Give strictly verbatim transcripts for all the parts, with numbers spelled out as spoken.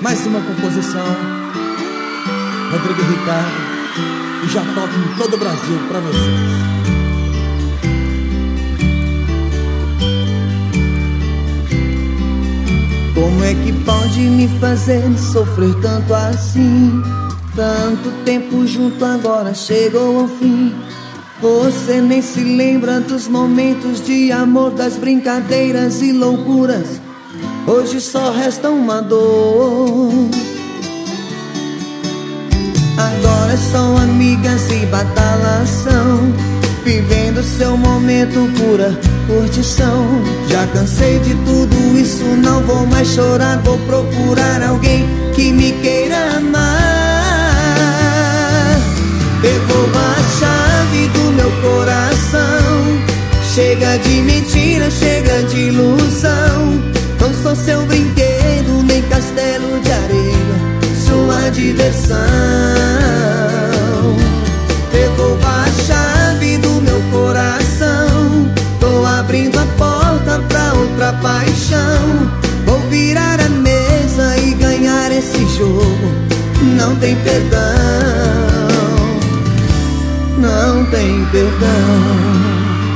Mais uma composição, Rodrigo e Ricardo, e já toca em todo o Brasil pra vocês. Como é que pode me fazer sofrer tanto assim? Tanto tempo junto, agora chegou ao fim. Você nem se lembra dos momentos de amor, das brincadeiras e loucuras. Hoje só resta uma dor. Agora são amigas e badalação, vivendo seu momento, pura curtição. Já cansei de tudo isso, não vou mais chorar. Vou procurar alguém que me queira amar. Devolva a chave do meu coração. Chega de mentira, chega de ilusão. Não sou seu brinquedo, nem castelo de areia, sua diversão. Devolva a chave do meu coração. Tô abrindo a porta pra outra paixão. Vou virar a mesa e ganhar esse jogo. Não tem perdão, não tem perdão.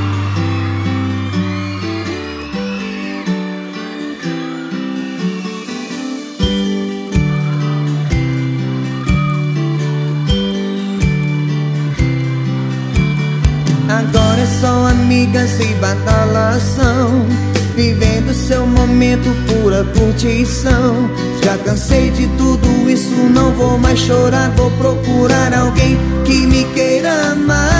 Agora é só amigas e badalação, vivendo seu momento, pura curtição. Já cansei de tudo isso, não vou mais chorar. Vou procurar alguém que me queira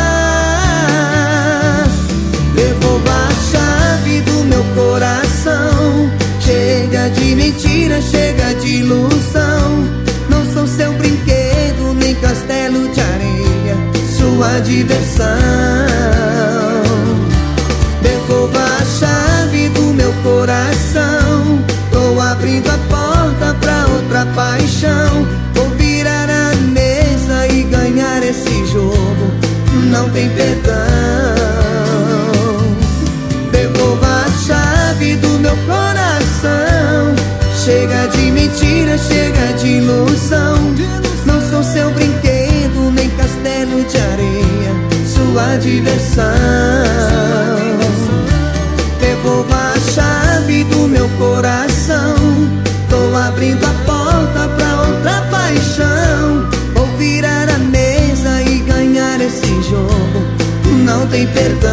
amar. Devolva a chave do meu coração. Chega de mentira, chega de ilusão. Não sou seu brinquedo, nem castelo de areia, sua diversão. Devolva a chave do meu coração. Tô abrindo a porta pra outra paixão. Vou virar a mesa e ganhar esse jogo. Não tem perdão. Devolva a chave do meu coração. Chega de mentira, chega de ilusão. Não sou seu brinquedo, nem castelo de areia, sua diversão. Devolva a chave do meu coração. Tô abrindo a porta pra outra paixão. Vou virar a mesa e ganhar esse jogo. Não tem perdão,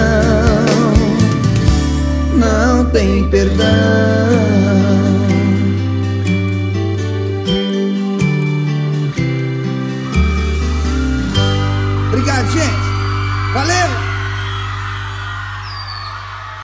não tem perdão. Obrigado, gente. Valeu!